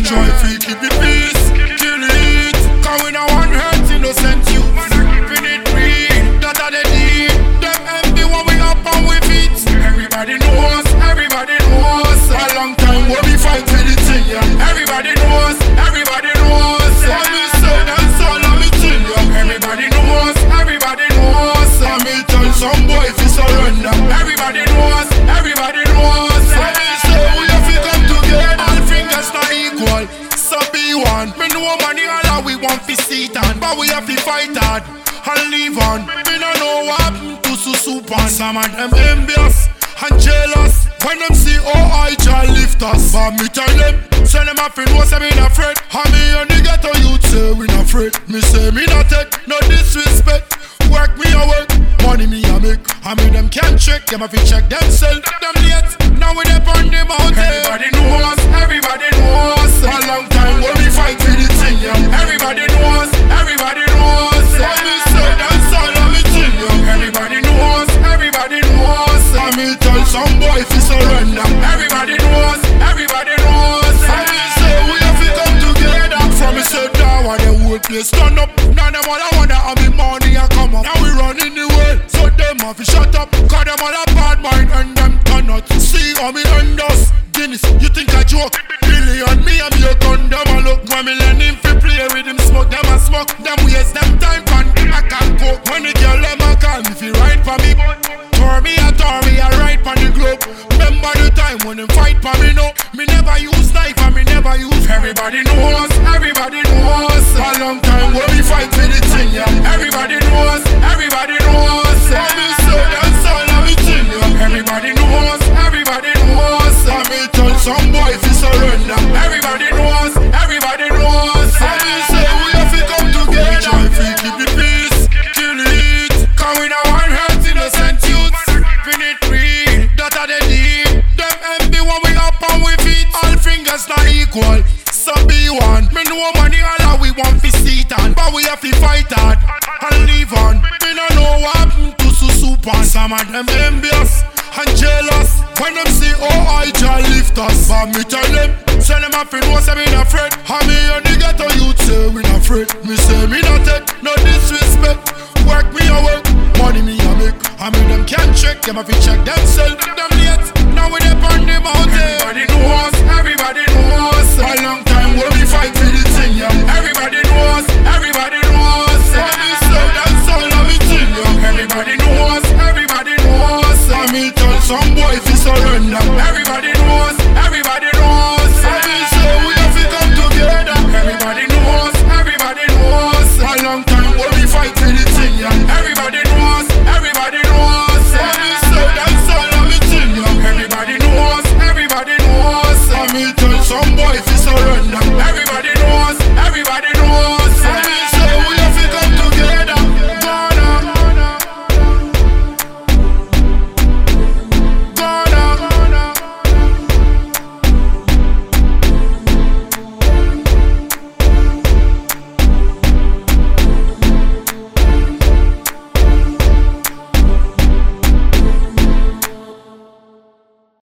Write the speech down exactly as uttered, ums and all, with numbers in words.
Try to keep the peace, kill it. Cause we don't want hurt innocent youth. Keeping it real, that are the deed. Them empty when we up and we fit. Everybody knows, everybody knows. A long time we'll be fight for the thing, yeah. Everybody knows, everybody knows. Let me say that's all let me tell you. Everybody knows, everybody knows. Let me tell some boy if you surrender. Everybody knows, everybody knows. Let me say we have to come together. All fingers not equal, so be one. Me know money all we want to see it on, but we have to fight hard and leave on. Me no know what happened to Susupan. Some of them envious and jealous when them see how I try lift us. But me tell them, say them a friend was say me not afraid. And me and the ghetto youth say we not afraid. Me say me not take no disrespect. Work me a work, money me a make. And me them can't check, them have to check themselves. Them late, now we up on the mountain. Everybody knows, everybody knows. A long time when we fight for the thing, yeah. Everybody knows, everybody knows. Let me say that's all let me tell you. Everybody knows, everybody knows. Let me tell some boy if you surrender. Everybody knows, everybody knows. Let me say we have to come together. From me say down while the whole place stand up. Now them all I wonder how me money a come up. Now we running the world, so them have to shut up. Cause them all a bad mind and them cannot see how me end us. Guinness, you think I joke? Billion me and me a gun. Them a look when me learn him fi play with him smoke. Them a smoke, them waste them time pan. I can't go when the girl them a call me fi ride for me. Tour me a tour me a ride for the globe. Remember the time when them fight for me no. Me never use knife and me never use. Everybody knows, everybody knows. A long time when we fight for the thing, yeah. Everybody knows, everybody knows. Let me say that's all let me tell you. Everybody knows, everybody knows. Let me tell some boy if you surrender. Everybody knows, everybody knows. Let me say we have to come together. Try to keep the peace, kill it. Cause we don't want hurt innocent youth. Keeping it real, that are the deed. Them empty when we up and we fit. All fingers not equal, so be one. Me know money all we want to see it on, but we have to fight hard and leave on. Me no know what happened to Susupan. Some of them envious and jealous when them see how I try lift us. But me tell them, say them a friend was say me not afraid. And me and the ghetto youth say we not afraid. Me say me not take no disrespect. Work me a work, money me a make. And me them can't check, them have to check themselves. Them late, now we up on the mountain. Everybody knows, everybody knows. A long time when we fight for the thing, yeah. Everybody knows, everybody knows. Let me say that's all let me tell you. Everybody knows.